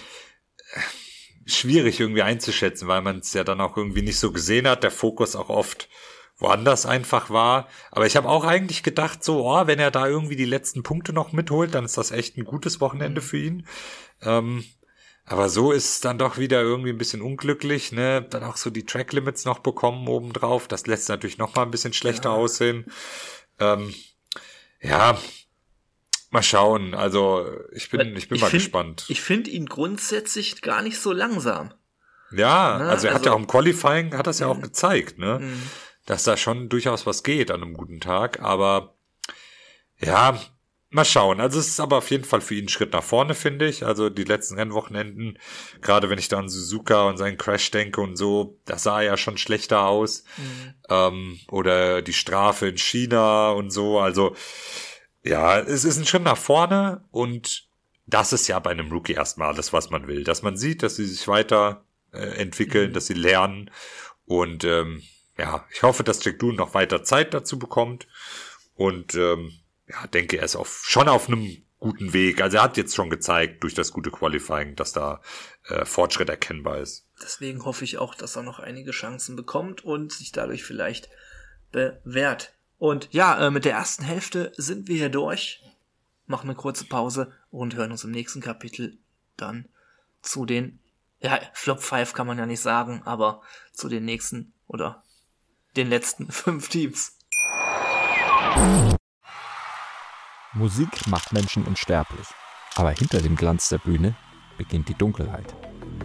schwierig irgendwie einzuschätzen, weil man es ja dann auch irgendwie nicht so gesehen hat, der Fokus auch oft woanders einfach war. Aber ich habe auch eigentlich gedacht, so, oh, wenn er da irgendwie die letzten Punkte noch mitholt, dann ist das echt ein gutes Wochenende für ihn. Ähm, aber so ist es dann doch wieder irgendwie ein bisschen unglücklich, ne? Dann auch so die Track Limits noch bekommen obendrauf. Das lässt natürlich noch mal ein bisschen schlechter Ja. aussehen. Ähm, ja, mal schauen. Also ich bin, ich bin Ich mal find- gespannt. Ich finde ihn grundsätzlich gar nicht so langsam. Ja, Ne, also er hat also- ja auch im Qualifying, hat das ja auch Mhm. gezeigt, ne? Mhm. Dass da schon durchaus was geht an einem guten Tag, aber ja, mal schauen. Also es ist aber auf jeden Fall für ihn ein Schritt nach vorne, finde ich. Also die letzten Rennwochenenden, gerade wenn ich da an Suzuka und seinen Crash denke und so, das sah ja schon schlechter aus. Mhm. Ähm, oder die Strafe in China und so, also ja, es ist ein Schritt nach vorne und das ist ja bei einem Rookie erstmal alles, was man will. Dass man sieht, dass sie sich weiter äh, entwickeln, Mhm. dass sie lernen und ähm, ja, ich hoffe, dass Jack Doohan noch weiter Zeit dazu bekommt und ähm, ja, denke, er ist auf, schon auf einem guten Weg. Also er hat jetzt schon gezeigt durch das gute Qualifying, dass da äh, Fortschritt erkennbar ist. Deswegen hoffe ich auch, dass er noch einige Chancen bekommt und sich dadurch vielleicht bewährt. Und ja, äh, mit der ersten Hälfte sind wir hier durch, machen eine kurze Pause und hören uns im nächsten Kapitel dann zu den, ja, Flop fünf kann man ja nicht sagen, aber zu den nächsten oder den letzten fünf Teams. Musik macht Menschen unsterblich, aber hinter dem Glanz der Bühne beginnt die Dunkelheit.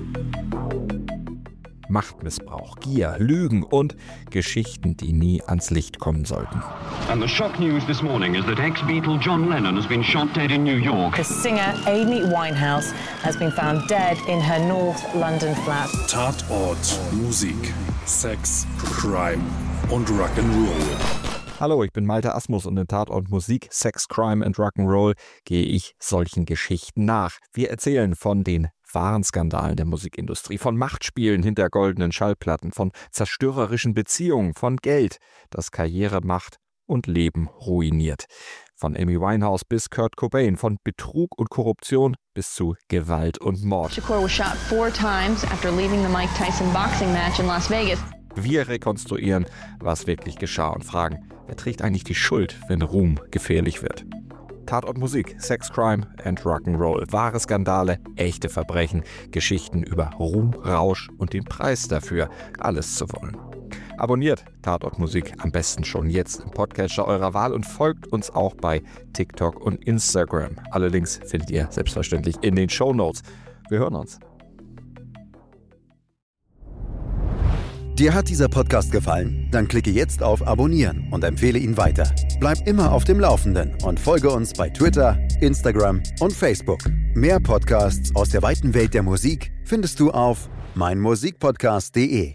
Machtmissbrauch, Gier, Lügen und Geschichten, die nie ans Licht kommen sollten. And the shock news this morning is that ex-Beatle John Lennon has been shot dead in New York. The singer Amy Winehouse has been found dead in her North London flat. Tatort Musik, Sex, Crime und Rock'n'Roll. Hallo, ich bin Malte Asmus und in Tatort Musik, Sex, Crime and Rock'n'Roll gehe ich solchen Geschichten nach. Wir erzählen von den wahren Skandalen der Musikindustrie, von Machtspielen hinter goldenen Schallplatten, von zerstörerischen Beziehungen, von Geld, das Karriere macht und Leben ruiniert. Von Amy Winehouse bis Kurt Cobain, von Betrug und Korruption bis zu Gewalt und Mord. Shakur was shot four times after leaving the Mike Tyson boxing match in Las Vegas. Wir rekonstruieren, was wirklich geschah und fragen, wer trägt eigentlich die Schuld, wenn Ruhm gefährlich wird. Tatort Musik, Sex, Crime and Rock'n'Roll. Wahre Skandale, echte Verbrechen, Geschichten über Ruhm, Rausch und den Preis dafür, alles zu wollen. Abonniert Tatort Musik am besten schon jetzt im Podcatcher eurer Wahl und folgt uns auch bei TikTok und Instagram. Alle Links findet ihr selbstverständlich in den Shownotes. Wir hören uns. Dir hat dieser Podcast gefallen? Dann klicke jetzt auf Abonnieren und empfehle ihn weiter. Bleib immer auf dem Laufenden und folge uns bei Twitter, Instagram und Facebook. Mehr Podcasts aus der weiten Welt der Musik findest du auf meinmusikpodcast punkt de.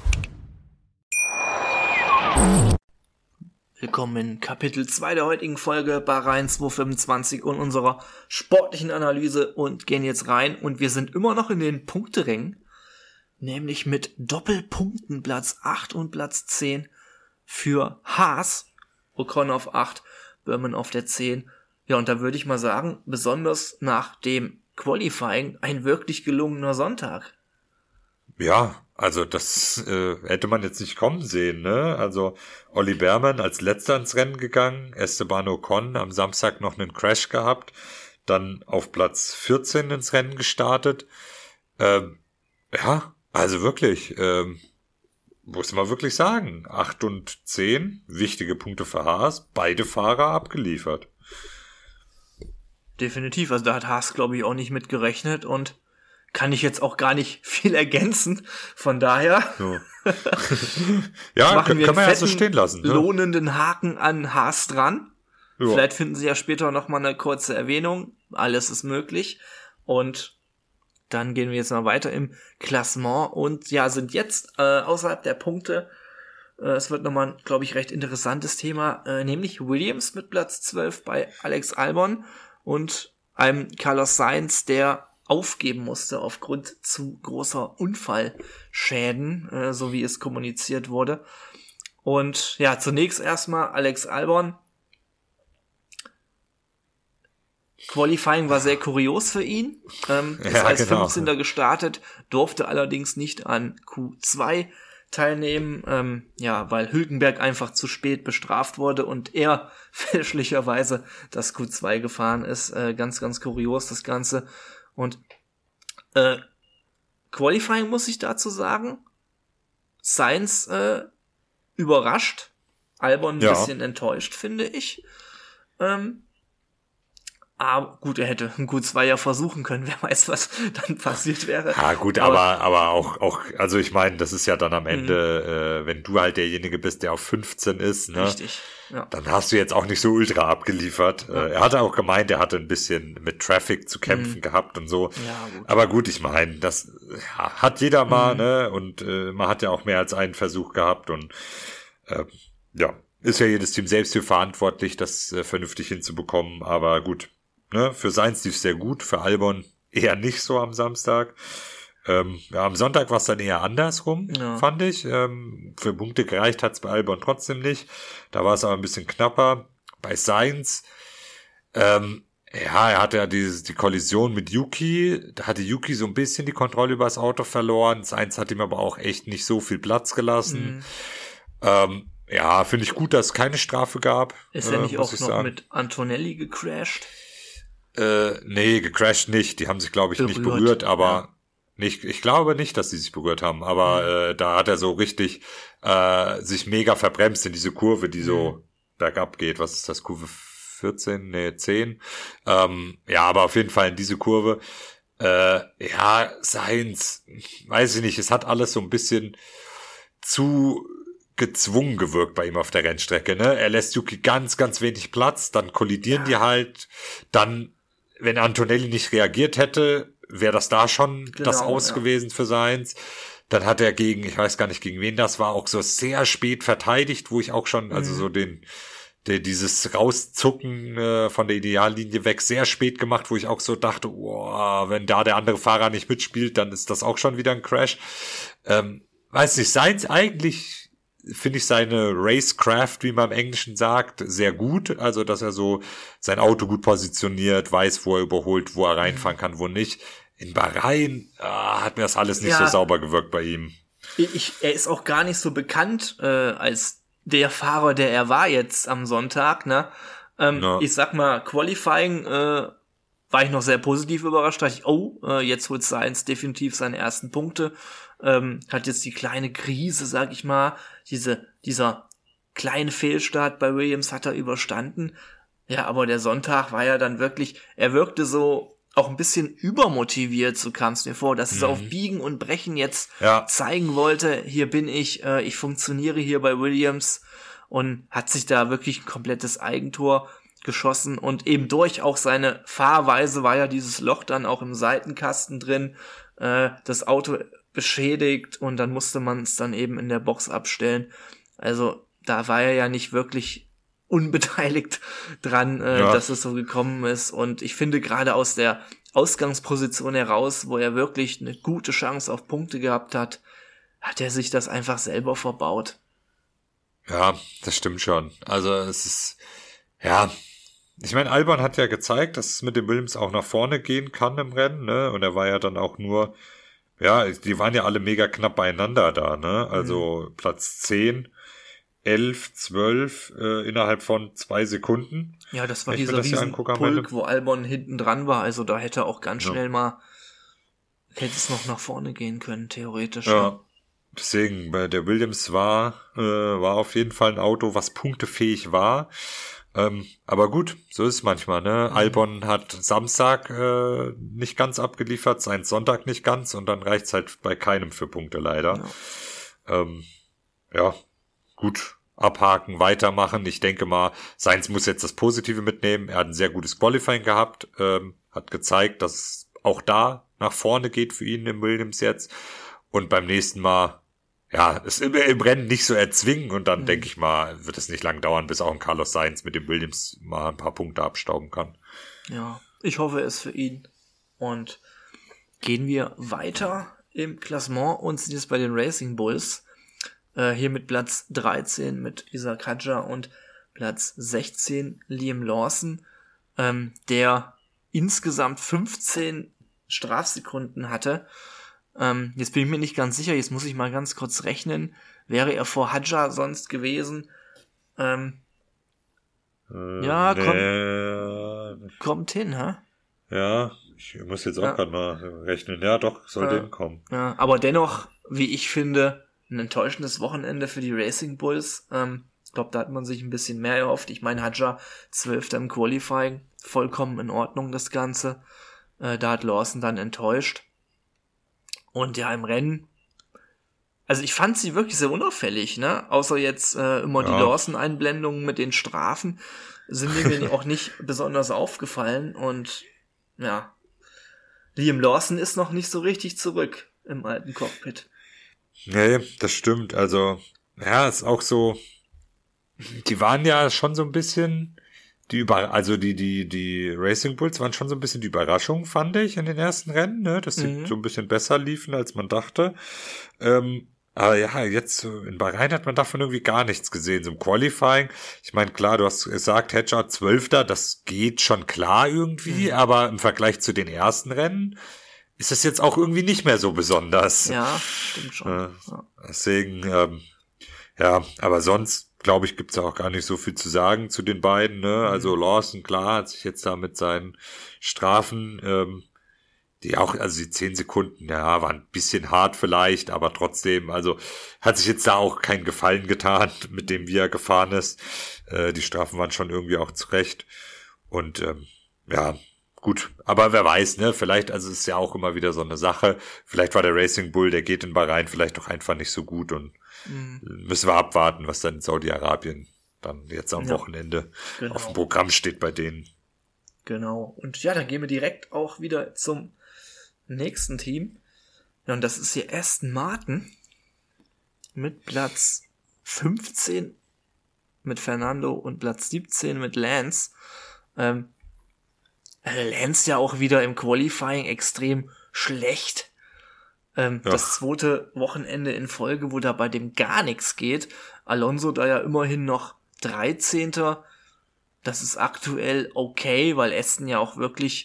Willkommen in Kapitel zwei der heutigen Folge Bahrain zweihundertfünfundzwanzig und unserer sportlichen Analyse und gehen jetzt rein und wir sind immer noch in den Punkterängen. Nämlich mit Doppelpunkten Platz acht und Platz zehn für Haas. Ocon auf acht, Burman auf der zehn. Ja, und da würde ich mal sagen, besonders nach dem Qualifying ein wirklich gelungener Sonntag. Ja, also das äh, hätte man jetzt nicht kommen sehen, ne? Also Olli Behrmann als letzter ins Rennen gegangen, Esteban Ocon am Samstag noch einen Crash gehabt, dann auf Platz vierzehn ins Rennen gestartet. Ähm, ja, also wirklich, ähm, muss man wirklich sagen, acht und zehn, wichtige Punkte für Haas, beide Fahrer abgeliefert. Definitiv, also da hat Haas, glaube ich, auch nicht mit gerechnet und kann ich jetzt auch gar nicht viel ergänzen. Von daher so. ja, machen wir kann man einen ja so stehen lassen. Ne? Lohnenden Haken an Haas dran. Ja. Vielleicht finden Sie ja später noch mal eine kurze Erwähnung. Alles ist möglich. Und dann gehen wir jetzt mal weiter im Klassement und ja, sind jetzt äh, außerhalb der Punkte. Äh, es wird nochmal, glaube ich, recht interessantes Thema, äh, nämlich Williams mit Platz zwölf bei Alex Albon und einem Carlos Sainz, der aufgeben musste aufgrund zu großer Unfallschäden, äh, so wie es kommuniziert wurde. Und ja, zunächst erstmal Alex Albon. Qualifying war sehr kurios für ihn. Ähm, ist ja, als genau. fünfzehnter gestartet, durfte allerdings nicht an Q zwei teilnehmen, ähm, ja, weil Hülkenberg einfach zu spät bestraft wurde und er fälschlicherweise das Q zwei gefahren ist. Äh, ganz, ganz kurios das Ganze. Und äh, Qualifying muss ich dazu sagen, Sainz äh, überrascht, Albon ein ja. bisschen enttäuscht, finde ich. Ähm, Aber gut, er hätte ein Q zwei ja versuchen können. Wer weiß, was dann passiert wäre. Ja gut, aber aber, aber auch, auch, also ich meine, das ist ja dann am Ende, mhm. äh, wenn du halt derjenige bist, der auf fünfzehn ist, ne? Richtig, ja. Dann hast du jetzt auch nicht so ultra abgeliefert. Ja. Äh, er hatte auch gemeint, er hatte ein bisschen mit Traffic zu kämpfen mhm. gehabt und so. Ja, gut. Aber gut, ich meine, das ja, hat jeder mal, mhm. ne? Und äh, man hat ja auch mehr als einen Versuch gehabt und äh, ja, ist ja jedes Team selbst für verantwortlich, das äh, vernünftig hinzubekommen, aber gut. Ne, für Sainz lief es sehr gut, für Albon eher nicht so am Samstag. Ähm, ja, am Sonntag war es dann eher andersrum, ja. fand ich. Ähm, für Punkte gereicht hat es bei Albon trotzdem nicht. Da war es aber ein bisschen knapper. Bei Sainz, ähm, ja, er hatte ja die, die Kollision mit Yuki. Da hatte Yuki so ein bisschen die Kontrolle über das Auto verloren. Sainz hat ihm aber auch echt nicht so viel Platz gelassen. Mhm. Ähm, ja, finde ich gut, dass es keine Strafe gab. Ist er nicht äh, auch noch sagen. mit Antonelli gecrashed? Äh, nee, gecrashed nicht. Die haben sich, glaube ich, berührt. nicht berührt, aber ja. nicht, ich glaube nicht, dass sie sich berührt haben, aber mhm. äh, da hat er so richtig äh, sich mega verbremst in diese Kurve, die so mhm. bergab geht. Was ist das? Kurve vierzehn? Nee, zehn. Ähm, ja, aber auf jeden Fall in diese Kurve. Äh, ja, Sainz, weiß ich nicht, es hat alles so ein bisschen zu gezwungen gewirkt bei ihm auf der Rennstrecke, ne? Er lässt Yuki ganz, ganz wenig Platz, dann kollidieren ja. die halt, dann, wenn Antonelli nicht reagiert hätte, wäre das da schon genau, das Aus ja. gewesen für Sainz. Dann hat er gegen, ich weiß gar nicht gegen wen das war, auch so sehr spät verteidigt, wo ich auch schon, mhm. also so den, der, dieses Rauszucken äh, von der Ideallinie weg sehr spät gemacht, wo ich auch so dachte, oh, wenn da der andere Fahrer nicht mitspielt, dann ist das auch schon wieder ein Crash. Ähm, weiß nicht, Sainz eigentlich finde ich seine Racecraft, wie man im Englischen sagt, sehr gut. Also, dass er so sein Auto gut positioniert, weiß, wo er überholt, wo er reinfahren kann, wo nicht. In Bahrain ah, hat mir das alles nicht ja, so sauber gewirkt bei ihm. Ich, er ist auch gar nicht so bekannt äh, als der Fahrer, der er war jetzt am Sonntag. Ne? Ähm, ja. Ich sag mal, Qualifying äh, war ich noch sehr positiv überrascht. Da dachte ich, oh, äh, jetzt holt Sainz definitiv seine ersten Punkte. Ähm, hat jetzt die kleine Krise, sag ich mal, diese dieser kleine Fehlstart bei Williams hat er überstanden. Ja, aber der Sonntag war ja dann wirklich, er wirkte so auch ein bisschen übermotiviert, so kam es mir vor, dass mhm. es auf Biegen und Brechen jetzt ja. zeigen wollte, hier bin ich, äh, ich funktioniere hier bei Williams, und hat sich da wirklich ein komplettes Eigentor geschossen, und eben durch auch seine Fahrweise war ja dieses Loch dann auch im Seitenkasten drin, äh, das Auto beschädigt, und dann musste man es dann eben in der Box abstellen. Also da war er ja nicht wirklich unbeteiligt dran, äh, ja. dass es so gekommen ist, und ich finde gerade aus der Ausgangsposition heraus, wo er wirklich eine gute Chance auf Punkte gehabt hat, hat er sich das einfach selber verbaut. Ja, das stimmt schon. Also es ist, ja, ich meine, Albon hat ja gezeigt, dass es mit dem Williams auch nach vorne gehen kann im Rennen, ne, und er war ja dann auch nur, ja, die waren ja alle mega knapp beieinander da, ne, also mhm. Platz zehn, elf, zwölf äh, innerhalb von zwei Sekunden. Ja, das war dieser Riesenpulk, wo Albon hinten dran war, also da hätte er auch ganz schnell ja. mal, hätte es noch nach vorne gehen können, theoretisch. Ja, ja. Deswegen, der Williams war, äh, war auf jeden Fall ein Auto, was punktefähig war. Ähm, aber gut, so ist es manchmal, ne? Mhm. Albon hat Samstag äh, nicht ganz abgeliefert, sein Sonntag nicht ganz, und dann reicht's halt bei keinem für Punkte leider. Ja, ähm, ja. Gut, abhaken, weitermachen. Ich denke mal, Sainz muss jetzt das Positive mitnehmen. Er hat ein sehr gutes Qualifying gehabt, ähm, hat gezeigt, dass es auch da nach vorne geht für ihn im Williams jetzt. Und beim nächsten Mal, ja, es im, im Rennen nicht so erzwingen, und dann mhm. denke ich mal, wird es nicht lang dauern, bis auch ein Carlos Sainz mit dem Williams mal ein paar Punkte abstauben kann. Ja, ich hoffe es für ihn. Und gehen wir weiter im Klassement und sind jetzt bei den Racing Bulls. Äh, hier mit Platz dreizehn mit Isaac Hadjar und Platz sechzehn Liam Lawson, ähm, der insgesamt fünfzehn Strafsekunden hatte. Ähm, jetzt bin ich mir nicht ganz sicher, jetzt muss ich mal ganz kurz rechnen. Wäre er vor Hadjar sonst gewesen? Ähm, äh, ja, kommt, nee. kommt hin, hä? Ja, ich muss jetzt auch ja. gerade mal rechnen. Ja, doch, soll äh, hinkommen. Ja, aber dennoch, wie ich finde, ein enttäuschendes Wochenende für die Racing Bulls. Ähm, ich glaube, da hat man sich ein bisschen mehr erhofft. Ich meine, Hadjar zwölfter im Qualifying, vollkommen in Ordnung das Ganze. Äh, da hat Lawson dann enttäuscht. Und ja, im Rennen, also ich fand sie wirklich sehr unauffällig, ne? Außer jetzt äh, immer ja. die Lawson-Einblendungen mit den Strafen sind mir auch nicht besonders aufgefallen. Und ja, Liam Lawson ist noch nicht so richtig zurück im alten Cockpit. Nee, das stimmt. Also, ja, ist auch so, die waren ja schon so ein bisschen, die über, also die, die, die Racing Bulls waren schon so ein bisschen die Überraschung, fand ich, in den ersten Rennen, ne, dass sie mhm. so ein bisschen besser liefen, als man dachte. Ähm, aber ja, jetzt in Bahrain hat man davon irgendwie gar nichts gesehen, so im Qualifying. Ich meine, klar, du hast gesagt, Hadjar zwölfter, das geht schon klar irgendwie, mhm. aber im Vergleich zu den ersten Rennen ist das jetzt auch irgendwie nicht mehr so besonders. Ja, stimmt schon. Äh, ja. Deswegen, ähm, ja, aber sonst, glaube ich, gibt's auch gar nicht so viel zu sagen zu den beiden, ne? Also Lawson, klar, hat sich jetzt da mit seinen Strafen, ähm, die auch, also die zehn Sekunden, ja, waren ein bisschen hart vielleicht, aber trotzdem, also hat sich jetzt da auch keinen Gefallen getan, mit dem wie er gefahren ist. Äh, die Strafen waren schon irgendwie auch zurecht. Und ähm, ja, gut, aber wer weiß, ne, vielleicht, also es ist ja auch immer wieder so eine Sache, vielleicht war der Racing Bull, der geht in Bahrain vielleicht doch einfach nicht so gut, und mhm. müssen wir abwarten, was dann in Saudi-Arabien dann jetzt am ja, Wochenende genau. auf dem Programm steht bei denen. Genau, und ja, dann gehen wir direkt auch wieder zum nächsten Team, ja, und das ist hier Aston Martin mit Platz fünfzehn mit Fernando und Platz siebzehn mit Lance. ähm, Lance ja auch wieder im Qualifying extrem schlecht. Ähm, ja. Das zweite Wochenende in Folge, wo da bei dem gar nichts geht. Alonso da ja immerhin noch dreizehnter. Das ist aktuell okay, weil Aston ja auch wirklich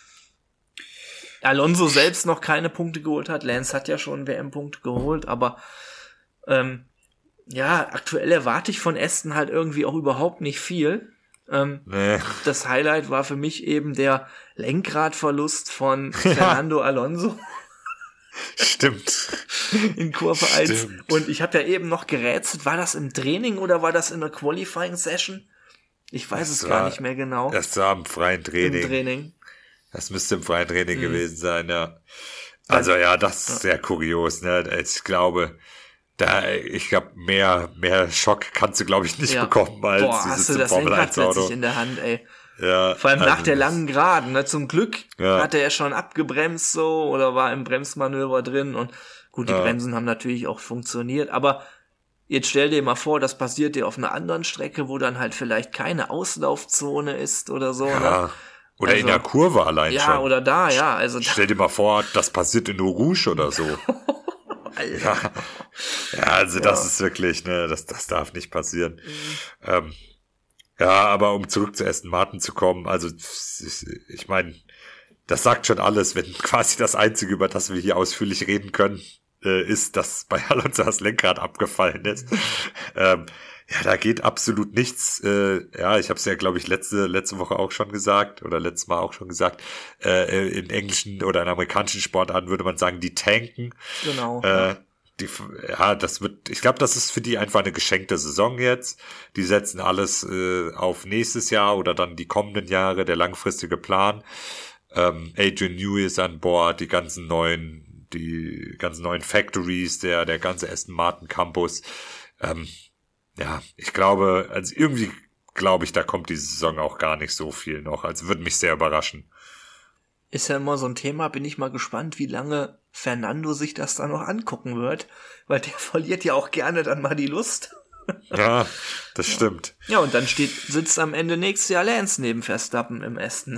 Alonso selbst noch keine Punkte geholt hat. Lance hat ja schon W M-Punkte geholt, aber ähm, ja, aktuell erwarte ich von Aston halt irgendwie auch überhaupt nicht viel. Ähm, Nee. Das Highlight war für mich eben der Lenkradverlust von Fernando Alonso Stimmt. in Kurve eins. Stimmt. Und ich habe ja eben noch gerätselt, war das im Training oder war das in der Qualifying-Session? Ich weiß es Das gar war- nicht mehr genau. Das war im freien Training. Im Training. Das müsste im freien Training Mhm. gewesen sein, ja. Also ja, das ist sehr kurios, ne? Ich glaube, da, ich glaube, mehr, mehr Schock kannst du, glaube ich, nicht Ja. bekommen als Boah, dieses hast du das Formel Lenkrad eins Auto. plötzlich in der Hand, ey. Ja, Vor allem nach also der das- langen Geraden, ne? Zum Glück Ja. hatte er schon abgebremst so oder war im Bremsmanöver drin und gut, die Ja. Bremsen haben natürlich auch funktioniert, aber jetzt stell dir mal vor, das passiert dir auf einer anderen Strecke, wo dann halt vielleicht keine Auslaufzone ist oder so, Ja. ne? Oder Also- in der Kurve allein Ja, schon. oder da, ja, also da, Stell dir mal vor, das passiert in Eau Rouge oder so. Alter. Ja, ja also das ist wirklich, ne, das, das darf nicht passieren. Ähm, ja, aber um zurück zu Aston Martin zu kommen, also ich, ich meine, das sagt schon alles, wenn quasi das Einzige, über das wir hier ausführlich reden können, äh, ist, dass bei Alonso das Lenkrad abgefallen ist. ähm, ja, da geht absolut nichts. Äh, ja, ich habe es ja, glaube ich, letzte letzte Woche auch schon gesagt oder letztes Mal auch schon gesagt. Äh, in englischen oder in amerikanischen Sportarten würde man sagen, die tanken. Genau. Äh, die, ja, das wird, ich glaube, das ist für die einfach eine geschenkte Saison jetzt. Die setzen alles äh, auf nächstes Jahr oder dann die kommenden Jahre, der langfristige Plan. Ähm, Adrian Newey ist an Bord, die ganzen neuen, die ganzen neuen Factories, der der ganze Aston Martin Campus. Ähm, ja, ich glaube, also irgendwie glaube ich, da kommt diese Saison auch gar nicht so viel noch. Also würde mich sehr überraschen. Ist ja immer so ein Thema, bin ich mal gespannt, wie lange Fernando sich das da noch angucken wird, weil der verliert ja auch gerne dann mal die Lust. Ja, das stimmt. Ja, und dann steht, sitzt am Ende nächstes Jahr Lance neben Verstappen im Aston.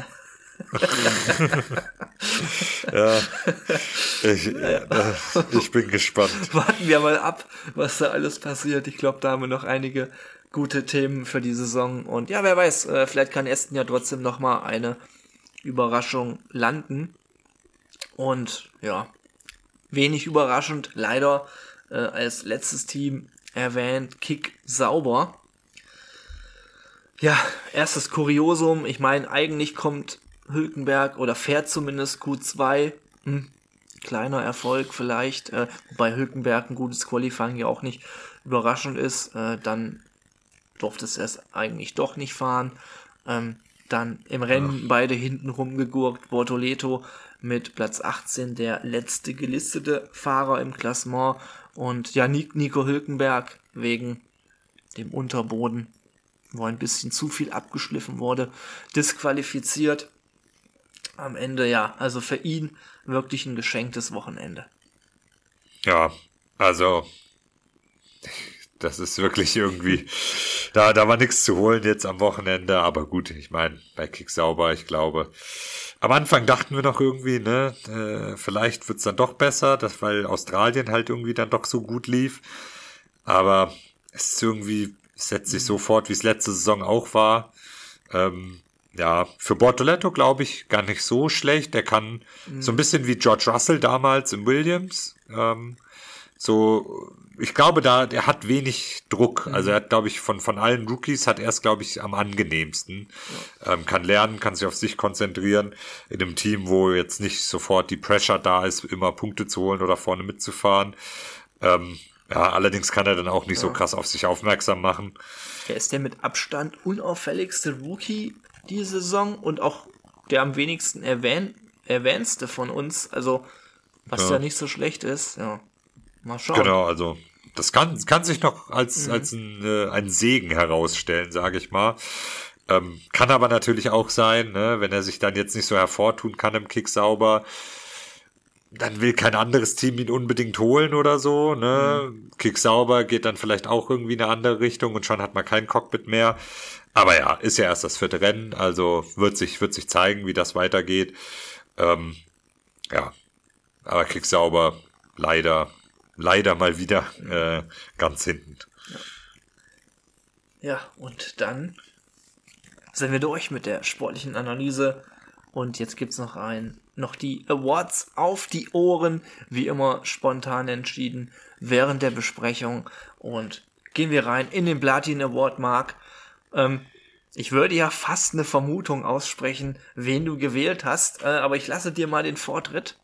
Ja, ich, äh, ich bin gespannt. Warten wir mal ab, was da alles passiert. Ich glaube, da haben wir noch einige gute Themen für die Saison. Und ja, wer weiß, äh, vielleicht kann Aston ja trotzdem noch mal eine Überraschung landen. Und ja, wenig überraschend, leider äh, als letztes Team erwähnt, Kick Sauber. Ja, erstes Kuriosum. Ich meine, eigentlich kommt Hülkenberg oder fährt zumindest Q zwei. Hm, kleiner Erfolg vielleicht, äh, wobei Hülkenberg ein gutes Qualifying ja auch nicht überraschend ist. Äh, dann durfte es erst eigentlich doch nicht fahren. Ähm, dann im Rennen ja. beide hinten rumgegurkt. Bortoleto mit Platz achtzehn, der letzte gelistete Fahrer im Klassement. Und ja, Nico Hülkenberg wegen dem Unterboden, wo ein bisschen zu viel abgeschliffen wurde, disqualifiziert. Am Ende, ja, also für ihn wirklich ein geschenktes Wochenende. Ja, also das ist wirklich irgendwie, da, da war nichts zu holen jetzt am Wochenende, aber gut, ich meine, bei Kick Sauber, ich glaube, am Anfang dachten wir noch irgendwie, ne, äh, vielleicht wird's dann doch besser, das, weil Australien halt irgendwie dann doch so gut lief, aber es ist irgendwie, es setzt sich so fort, wie es letzte Saison auch war. ähm, Ja, für Bortoleto glaube ich gar nicht so schlecht. Der kann mhm. so ein bisschen wie George Russell damals im Williams. Ähm, so, ich glaube, da der hat wenig Druck. Mhm. Also er hat, glaube ich, von von allen Rookies hat er es, glaube ich, am angenehmsten. Ja. Ähm, kann lernen, kann sich auf sich konzentrieren. In einem Team, wo jetzt nicht sofort die Pressure da ist, immer Punkte zu holen oder vorne mitzufahren. Ähm, ja, allerdings kann er dann auch nicht ja. so krass auf sich aufmerksam machen. Er ist der mit Abstand unauffälligste Rookie diese Saison und auch der am wenigsten erwähnt, erwähnste von uns, also was ja. ja nicht so schlecht ist, ja, mal schauen. Genau, also das kann kann sich noch als mhm. als ein, äh, ein Segen herausstellen, sage ich mal. Ähm, kann aber natürlich auch sein, ne, wenn er sich dann jetzt nicht so hervortun kann im Kick Sauber, dann will kein anderes Team ihn unbedingt holen oder so, ne. Mhm. Kick Sauber geht dann vielleicht auch irgendwie in eine andere Richtung und schon hat man kein Cockpit mehr. Aber ja, ist ja erst das vierte Rennen, also wird sich wird sich zeigen, wie das weitergeht. Ähm, ja, aber Kick Sauber leider, leider mal wieder äh, ganz hinten. Ja. ja, und dann sind wir durch mit der sportlichen Analyse. Und jetzt gibt's noch ein, noch die Awards auf die Ohren, wie immer spontan entschieden während der Besprechung. Und gehen wir rein in den Platin Award, Marc. Ähm, Ich würde ja fast eine Vermutung aussprechen, wen du gewählt hast, äh, aber ich lasse dir mal den Vortritt.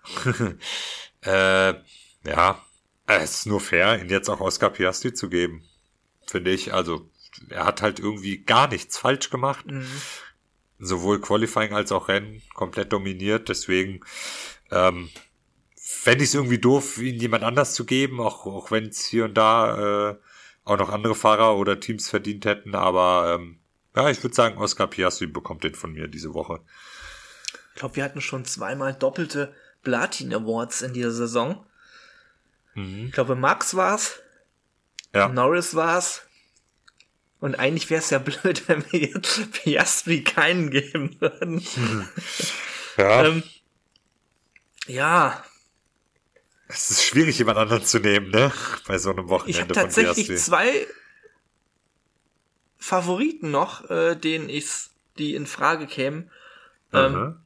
äh, ja, es ist nur fair, ihn jetzt auch Oscar Piastri zu geben, finde ich. Also, er hat halt irgendwie gar nichts falsch gemacht. Mhm. Sowohl Qualifying als auch Rennen komplett dominiert. Deswegen ähm, fände ich es irgendwie doof, ihn jemand anders zu geben, auch, auch wenn es hier und da äh, auch noch andere Fahrer oder Teams verdient hätten. Aber ähm, ja, ich würde sagen, Oscar Piastri bekommt den von mir diese Woche. Ich glaube, wir hatten schon zweimal doppelte Platin Awards in dieser Saison. Mhm. Ich glaube, Max war's. Ja. Norris war's. Und eigentlich wäre es ja blöd, wenn wir jetzt Piastri keinen geben würden. Mhm. Ja. ähm, ja. Es ist schwierig, jemand anderen zu nehmen, ne? Bei so einem Wochenende. Ich habe tatsächlich zwei Favoriten noch, äh, denen ich's, die in Frage kämen. Ähm, mhm.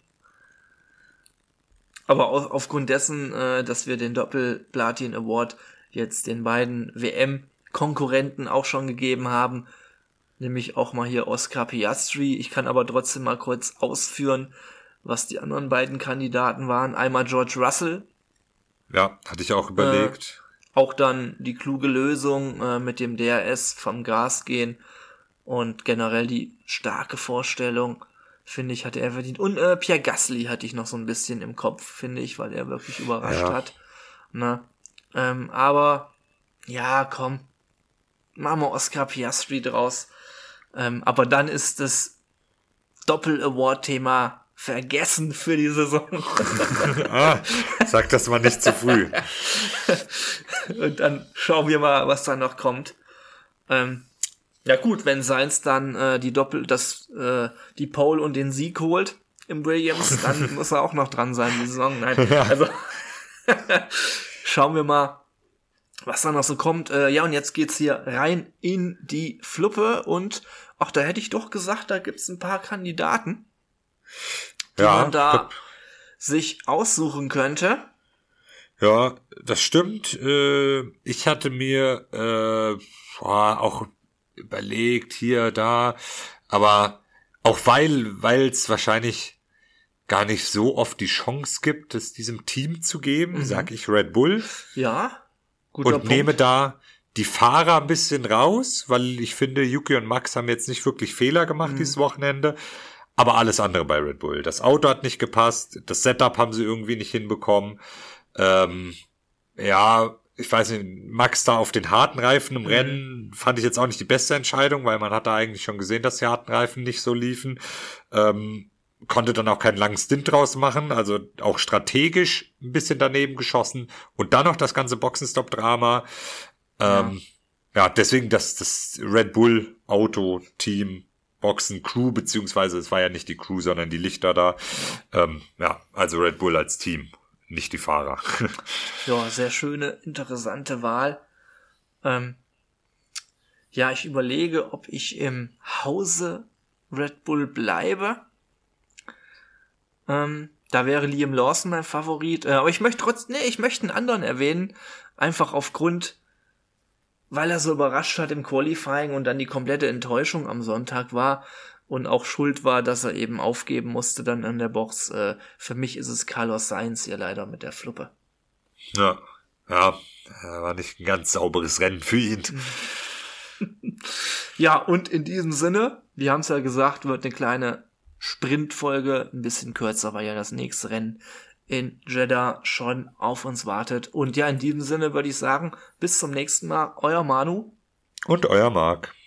Aber auf, aufgrund dessen, äh, dass wir den Doppel-Platin Award jetzt den beiden W M-Konkurrenten auch schon gegeben haben, nämlich auch mal hier Oscar Piastri. Ich kann aber trotzdem mal kurz ausführen, was die anderen beiden Kandidaten waren. Einmal George Russell. Ja, hatte ich auch überlegt. Äh, auch dann die kluge Lösung äh, mit dem D R S vom Gas gehen und generell die starke Vorstellung, finde ich, hatte er verdient. Und äh, Pierre Gasly hatte ich noch so ein bisschen im Kopf, finde ich, weil er wirklich überrascht ja. hat. Na, ähm, aber ja, komm, machen wir Oscar Piastri draus. Ähm, aber dann ist das Doppel-Award-Thema vergessen für die Saison. ah, sag das mal nicht zu früh. Und dann schauen wir mal, was da noch kommt. Ähm, ja gut, wenn Sainz dann äh, die Doppel, das, äh, die Pole und den Sieg holt im Williams, dann muss er auch noch dran sein, die Saison. Nein, ja. also schauen wir mal, was da noch so kommt. Äh, ja, und jetzt geht's hier rein in die Fluppe und ach, da hätte ich doch gesagt, da gibt's ein paar Kandidaten, die ja, man da sich aussuchen könnte. Ja, das stimmt. Äh, ich hatte mir äh, auch überlegt, hier, da, aber auch weil weil es wahrscheinlich gar nicht so oft die Chance gibt, es diesem Team zu geben, mhm. sag ich Red Bull. Ja, guter Und Punkt. Nehme da die Fahrer ein bisschen raus, weil ich finde, Yuki und Max haben jetzt nicht wirklich Fehler gemacht mhm. dieses Wochenende, aber alles andere bei Red Bull. Das Auto hat nicht gepasst, das Setup haben sie irgendwie nicht hinbekommen. Ähm, ja, ich weiß nicht, Max da auf den harten Reifen im mhm. Rennen fand ich jetzt auch nicht die beste Entscheidung, weil man hat da eigentlich schon gesehen, dass die harten Reifen nicht so liefen. Ähm, konnte dann auch keinen langen Stint draus machen, also auch strategisch ein bisschen daneben geschossen und dann noch das ganze Boxenstopp-Drama. Ähm, ja. ja, deswegen das, das Red Bull Auto Team Boxen Crew, beziehungsweise es war ja nicht die Crew, sondern die Lichter da. Ja, ähm, ja also Red Bull als Team, nicht die Fahrer. Ja, sehr schöne, interessante Wahl. Ähm, ja, ich überlege, ob ich im Hause Red Bull bleibe. Ähm, da wäre Liam Lawson mein Favorit. Äh, aber ich möchte trotzdem, nee, ich möchte einen anderen erwähnen. Einfach aufgrund, weil er so überrascht hat im Qualifying und dann die komplette Enttäuschung am Sonntag war und auch schuld war, dass er eben aufgeben musste dann an der Box. Äh, für mich ist es Carlos Sainz hier leider mit der Fluppe. Ja, ja, war nicht ein ganz sauberes Rennen für ihn. Ja, und in diesem Sinne, wir haben es ja gesagt, wird eine kleine Sprintfolge, ein bisschen kürzer, weil ja das nächste Rennen in Jeddah schon auf uns wartet. Und ja, in diesem Sinne würde ich sagen, bis zum nächsten Mal, euer Manu. Und euer Marc.